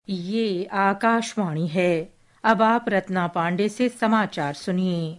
ये आकाशवाणी है। अब आप रत्ना पांडे से समाचार सुनिए।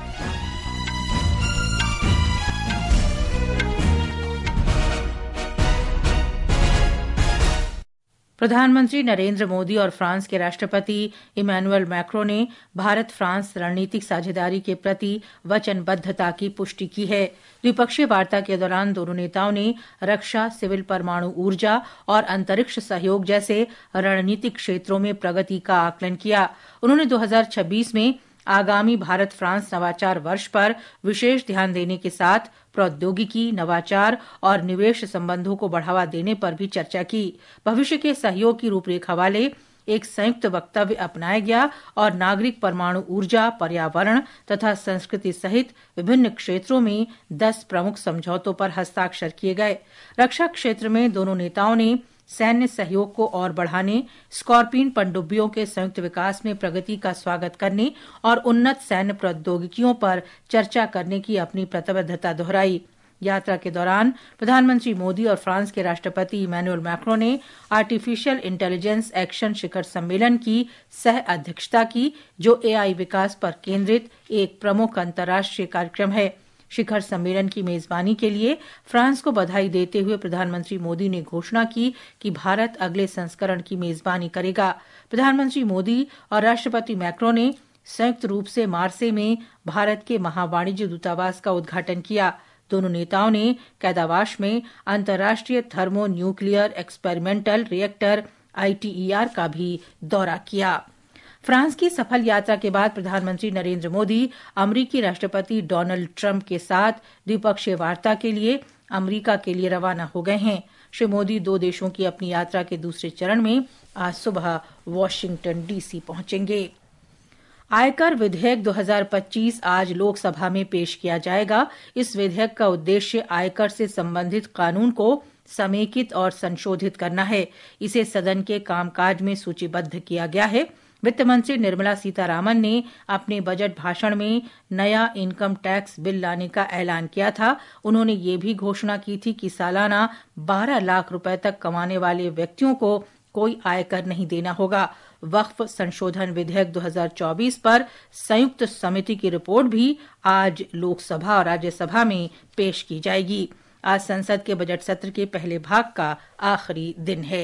प्रधानमंत्री नरेंद्र मोदी और फ्रांस के राष्ट्रपति इमैनुअल मैक्रों ने भारत फ्रांस रणनीतिक साझेदारी के प्रति वचनबद्धता की पुष्टि की है। द्विपक्षीय वार्ता के दौरान दोनों नेताओं ने रक्षा, सिविल परमाणु ऊर्जा और अंतरिक्ष सहयोग जैसे रणनीतिक क्षेत्रों में प्रगति का आकलन किया। उन्होंने 2026 में आगामी भारत फ्रांस नवाचार वर्ष पर विशेष ध्यान देने के साथ प्रौद्योगिकी, नवाचार और निवेश संबंधों को बढ़ावा देने पर भी चर्चा की। भविष्य के सहयोग की रूपरेखा वाले एक संयुक्त वक्तव्य अपनाया गया और नागरिक परमाणु ऊर्जा, पर्यावरण तथा संस्कृति सहित विभिन्न क्षेत्रों में 10 प्रमुख समझौतों पर हस्ताक्षर किए गए। रक्षा क्षेत्र में दोनों नेताओं ने सैन्य सहयोग को और बढ़ाने, स्कॉर्पियन पनडुब्बियों के संयुक्त विकास में प्रगति का स्वागत करने और उन्नत सैन्य प्रौद्योगिकियों पर चर्चा करने की अपनी प्रतिबद्धता दोहराई। यात्रा के दौरान प्रधानमंत्री मोदी और फ्रांस के राष्ट्रपति इमैनुअल मैक्रों ने आर्टिफिशियल इंटेलिजेंस एक्शन शिखर सम्मेलन की सह अध्यक्षता की, जो एआई विकास पर केंद्रित एक प्रमुख अंतर्राष्ट्रीय कार्यक्रम है। शिखर सम्मेलन की मेजबानी के लिए फ्रांस को बधाई देते हुए प्रधानमंत्री मोदी ने घोषणा की कि भारत अगले संस्करण की मेजबानी करेगा। प्रधानमंत्री मोदी और राष्ट्रपति मैक्रों ने संयुक्त रूप से मार्से में भारत के महावाणिज्य दूतावास का उद्घाटन किया। दोनों नेताओं ने कैदावाश में अंतर्राष्ट्रीय thermonuclear experimental reactor ITER का भी दौरा किया। फ्रांस की सफल यात्रा के बाद प्रधानमंत्री नरेंद्र मोदी अमेरिकी राष्ट्रपति डोनाल्ड ट्रंप के साथ द्विपक्षीय वार्ता के लिए अमेरिका के लिए रवाना हो गए हैं। श्री मोदी 2 देशों की अपनी यात्रा के दूसरे चरण में आज सुबह वॉशिंगटन DC पहुंचेंगे। आयकर विधेयक 2025 आज लोकसभा में पेश किया जाएगा। इस विधेयक का उद्देश्य आयकर से संबंधित कानून को समेकित और संशोधित करना है। इसे सदन के कामकाज में सूचीबद्ध किया गया है। वित्त मंत्री निर्मला सीतारामन ने अपने बजट भाषण में नया इनकम टैक्स बिल लाने का ऐलान किया था। उन्होंने ये भी घोषणा की थी कि सालाना 12 लाख रुपए तक कमाने वाले व्यक्तियों को कोई आयकर नहीं देना होगा। वक्फ संशोधन विधेयक 2024 पर संयुक्त समिति की रिपोर्ट भी आज लोकसभा और राज्यसभा में पेश की जाएगी। आज संसद के बजट सत्र के पहले भाग का आखिरी दिन है।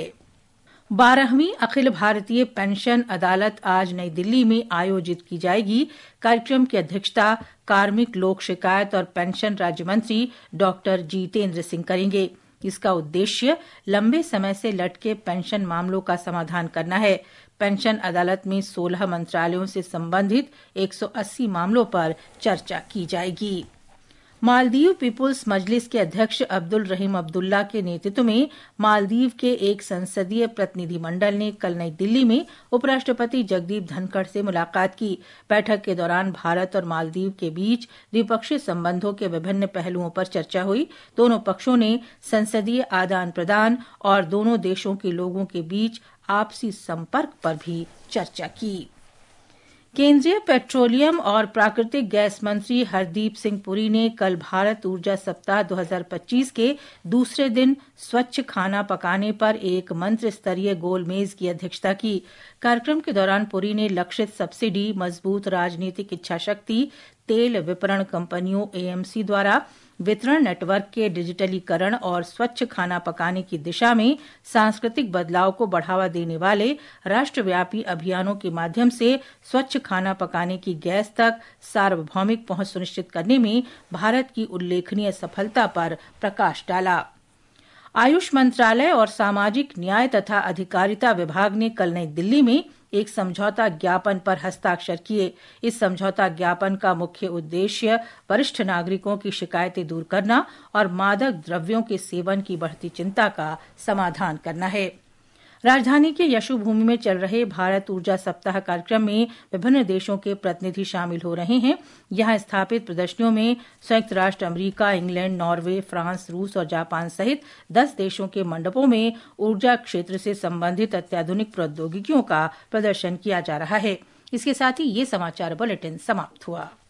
12वीं अखिल भारतीय पेंशन अदालत आज नई दिल्ली में आयोजित की जाएगी। कार्यक्रम की अध्यक्षता कार्मिक, लोक शिकायत और पेंशन राज्य मंत्री डॉक्टर जितेंद्र सिंह करेंगे। इसका उद्देश्य लंबे समय से लटके पेंशन मामलों का समाधान करना है। पेंशन अदालत में 16 मंत्रालयों से संबंधित 180 मामलों पर चर्चा की जाएगी। मालदीव पीपुल्स मजलिस के अध्यक्ष अब्दुल रहीम अब्दुल्ला के नेतृत्व में मालदीव के एक संसदीय प्रतिनिधिमंडल ने कल नई दिल्ली में उपराष्ट्रपति जगदीप धनखड़ से मुलाकात की। बैठक के दौरान भारत और मालदीव के बीच द्विपक्षीय संबंधों के विभिन्न पहलुओं पर चर्चा हुई। दोनों पक्षों ने संसदीय आदान प्रदान और दोनों देशों के लोगों के बीच आपसी संपर्क पर भी चर्चा की। केंद्रीय पेट्रोलियम और प्राकृतिक गैस मंत्री हरदीप सिंह पुरी ने कल भारत ऊर्जा सप्ताह 2025 के दूसरे दिन स्वच्छ खाना पकाने पर एक मंत्री स्तरीय गोलमेज की अध्यक्षता की। कार्यक्रम के दौरान पुरी ने लक्षित सब्सिडी, मजबूत राजनीतिक इच्छाशक्ति, तेल विपणन कंपनियों AMC द्वारा वितरण नेटवर्क के डिजिटलीकरण और स्वच्छ खाना पकाने की दिशा में सांस्कृतिक बदलाव को बढ़ावा देने वाले राष्ट्रव्यापी अभियानों के माध्यम से स्वच्छ खाना पकाने की गैस तक सार्वभौमिक पहुंच सुनिश्चित करने में भारत की उल्लेखनीय सफलता पर प्रकाश डाला। आयुष मंत्रालय और सामाजिक न्याय तथा अधिकारिता विभाग ने कल नई दिल्ली में एक समझौता ज्ञापन पर हस्ताक्षर किए। इस समझौता ज्ञापन का मुख्य उद्देश्य वरिष्ठ नागरिकों की शिकायतें दूर करना और मादक द्रव्यों के सेवन की बढ़ती चिंता का समाधान करना है। राजधानी के यशोभूमि में चल रहे भारत ऊर्जा सप्ताह कार्यक्रम में विभिन्न देशों के प्रतिनिधि शामिल हो रहे हैं। यहां स्थापित प्रदर्शनियों में संयुक्त राष्ट्र अमेरिका, इंग्लैंड, नॉर्वे, फ्रांस, रूस और जापान सहित 10 देशों के मंडपों में ऊर्जा क्षेत्र से संबंधित अत्याधुनिक प्रौद्योगिकियों का प्रदर्शन किया जा रहा है। इसके साथ ही ये समाचार बुलेटिन समाप्त हुआ।